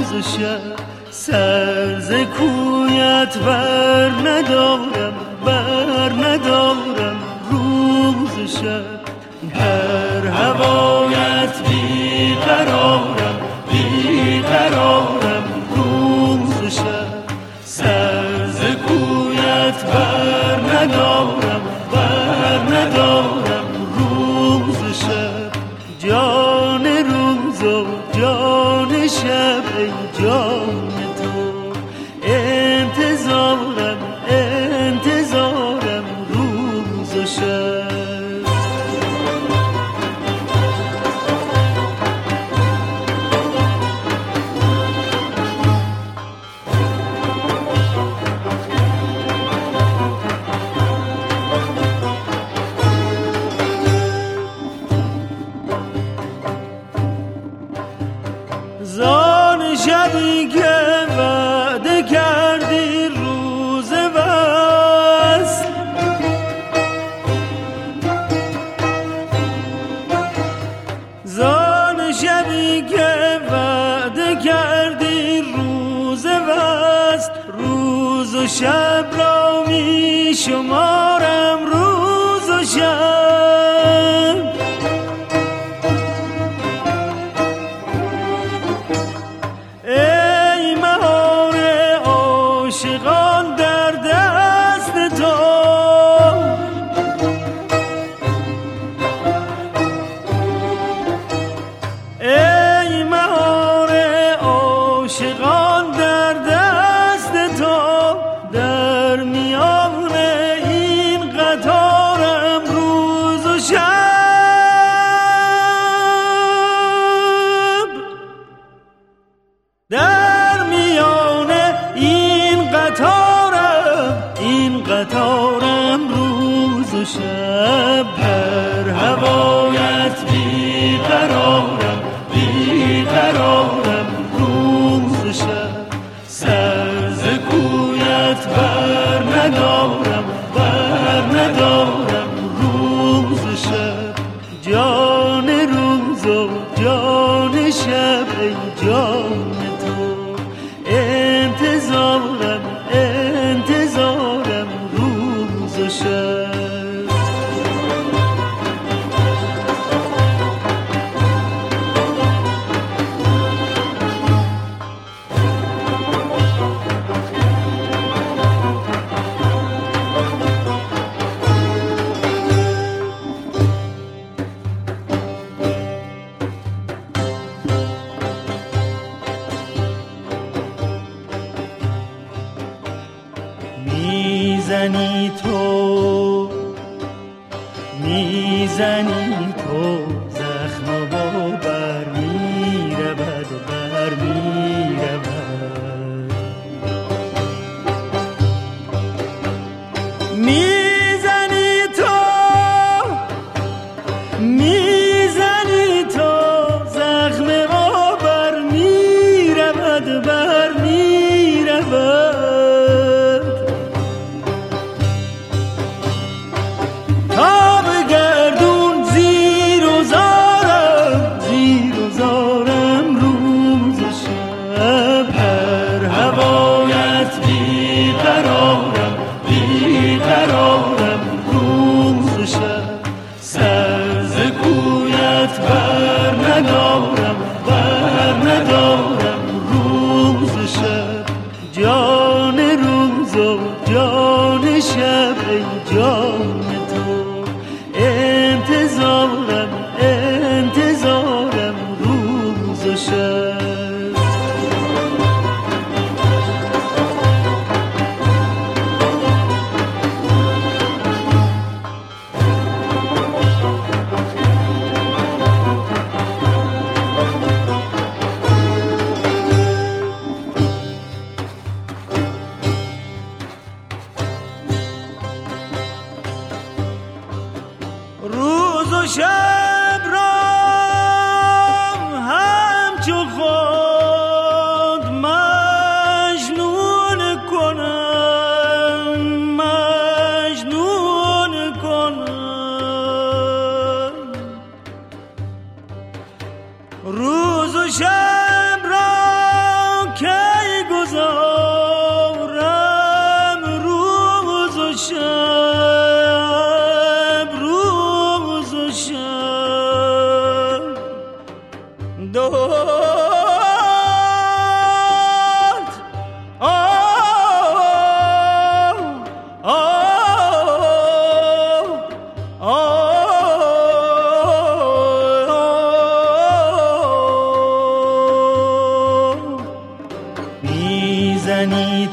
روز و شب سر ز کویت بر ندارم روز و شب در هوایت بیقرارم روز و شب سر ز کویت بر ندارم روز و شب جان روز و جان شب ای جان تو انتظارم روز و شب زان شبی که وعده کردی روز وصل زان شبی که وعده کردی روز وصل روز و شب را می شمارم روز و شب عاشقان در دست تو ای مهار عاشقان در دست تو در میان این قطارم روز و شب در میان این قطارم روز و شب در هوایت بیقرارم روز و شب سر ز کویت بر ندارم روز و شب جان روز و جان شب ای جان تو انتظارم روز و شب میزنی تو زخم و بر میرود میزنی تو زخم و بر میرود تا به گردون زیر و میزنی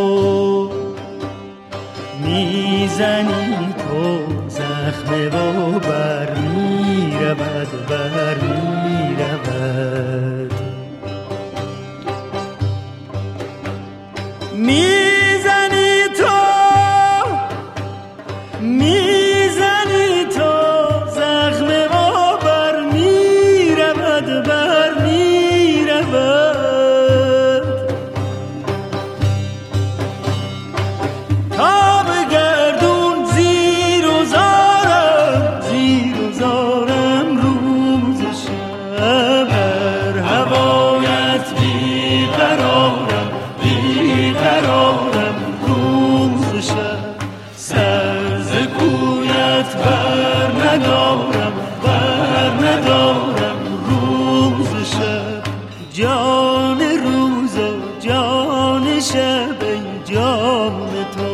تو زخم و بر میرود بر میرود میزنی تو زخم و بر میرود بر میرود تا به گردون زیر و زارم روز شب بر هوایت بیقرارم روز شب سر ز کویت بر ندارم روز شب جان روز و جان شب ای جان تو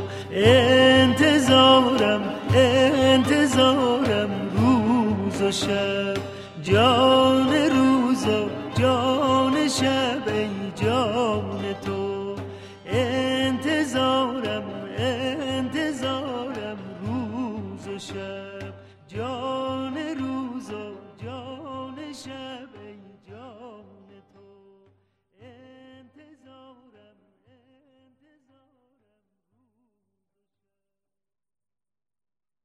انتظارم روز و شب جان روز و جان شب ای جان